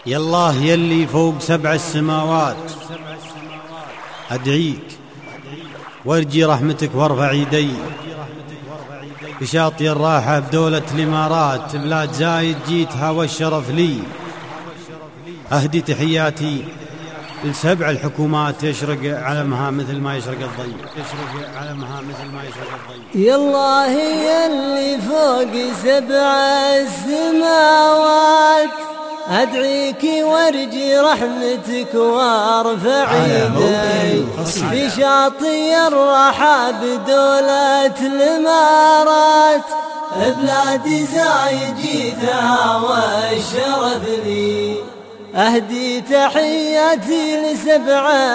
يالله يلي فوق 7 السماوات، أدعيك وارجي رحمتك وارفع يدي بشاطي الراحة بدولة الإمارات، بلاد زايد جيتها والشرف لي. أهدي تحياتي ل7 الحكومات، يشرق علمها مثل ما يشرق الضي، يشرق علمها مثل ما يشرق الضي. يالله يلي فوق 7 السماوات، أدعيك وارجي رحمتك وارفع يدي بشاطي الرحى بدولة الإمارات، بلادي زايد جيتها والشرف لي. أهدي تحياتي ل7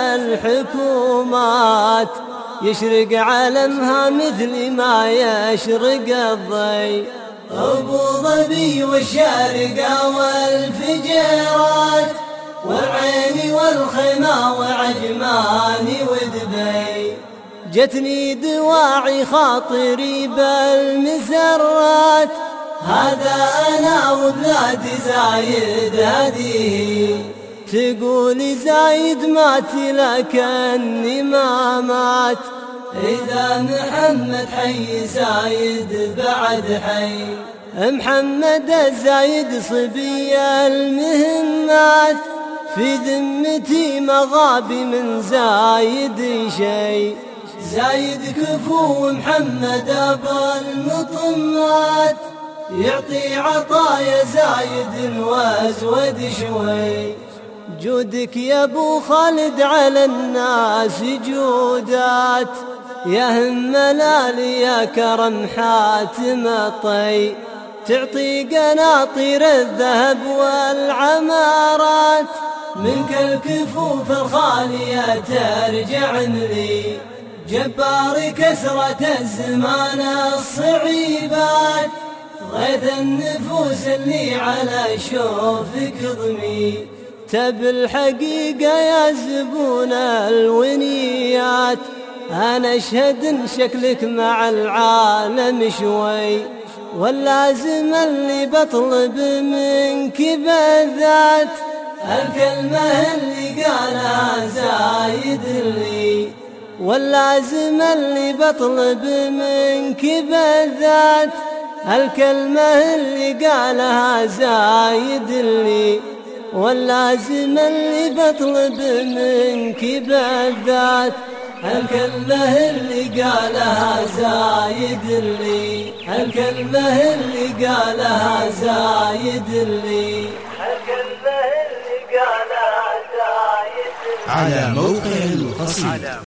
الحكومات، يشرق علمها مثل ما يشرق الضي، أبو ظبي والشارقة والفجيرات والعين والخيمة وعجمان ودبي. جتني دواعي خاطري بالمسرات، هذا أنا وبلادي زايد هديه. تقولي زايد مات لكني ما مات، إذا محمد حي زايد بعد حي. محمد الزايد صبي المهمات، في ذمتي مغابي من زايد شي. زايد كفو محمد أبو المطمات، يعطي عطايا زايد وازود شوي. جودك يا ابو خالد على الناس جودات، يا هم ملالي يا كرم حاتم الطي، تعطي قناطير الذهب والعمارات، منك الكفوف الخالية ترجع لي. جبار كسرة الزمان الصعيبات، غيث النفوس اللي على شوفك ضمي. تب الحقيقة يا زبون الونيات، أنا أشهد إن شكلك مع العالم شوي، واللازم اللي بطلب منك بالذات الكلمة اللي قالها زايد لي. واللازم اللي بطلب منك بالذات الكلمة اللي قالها زايد لي. واللازم اللي بطلب منك بالذات الكلمة اللي قالها زايد لي. الكلمة اللي قالها زايد لي. الكلمة اللي قالها زايد لي. على موقع القصيد.